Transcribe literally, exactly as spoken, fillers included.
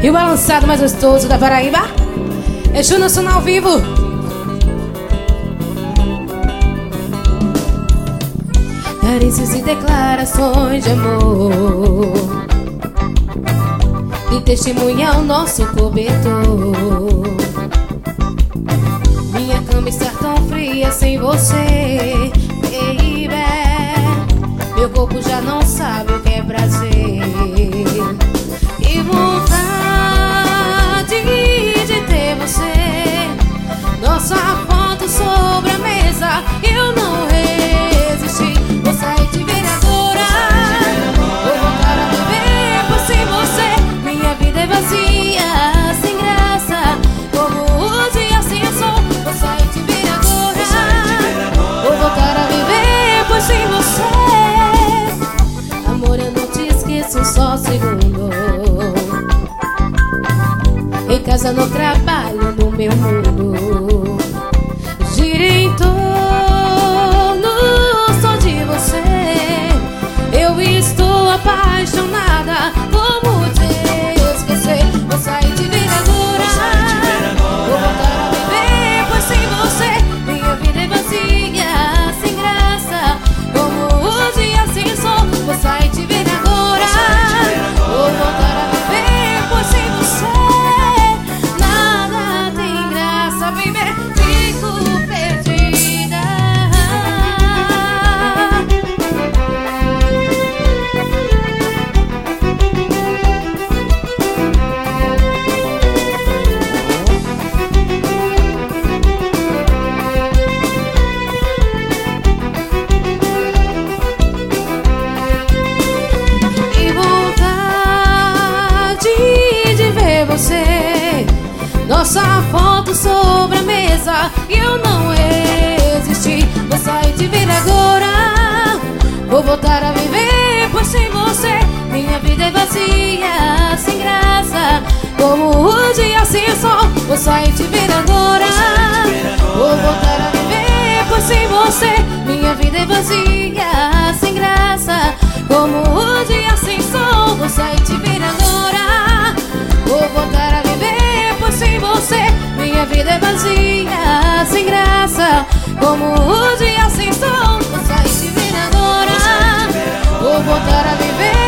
E o balançado mais gostoso da Paraíba é Exu Nacional ao vivo. Carícias e declarações de amor que testemunha o nosso cobertor. Minha cama está tão fria sem você, baby. Meu corpo já não sabe o que é prazer. Que vontade de ter você. Nossa foto sobre a mesa, eu não resisti. Vou sair de ver agora. Vou voltar a viver por sem você. Minha vida é vazia, sem graça, como o dia sem o sol. Vou sair de ver agora. Vou voltar a viver por sem você. Amor, eu não te esqueço só um segundo. Em casa, no trabalho, no meu mundo, gira em torno só de você. Eu estou apaixonada, como te esquecer? Vou sair de ver agora. Vou voltar a viver, pois sem você minha vida é vazia, sem graça, como o dia sem sol. Vou sair de ver agora. Vou voltar a viver, pois sem você nada tem graça, baby. Fico perdida. E vontade de ver você. Nossa foto sobre a mesa, eu não resisti. Vou sair de ver agora. Vou voltar a viver, pois sem você minha vida é vazia, sem graça, como o dia sem o sol. Vou sair de ver agora. Vou voltar a viver, pois sem você minha vida é vazia, sem graça, como o dia sem sol. Vou sair de ver agora. Vou voltar a viver, pois sem você minha vida é vazia, sem graça, como o dia sem sol. Vou sair de ver agora. Vou voltar a viver.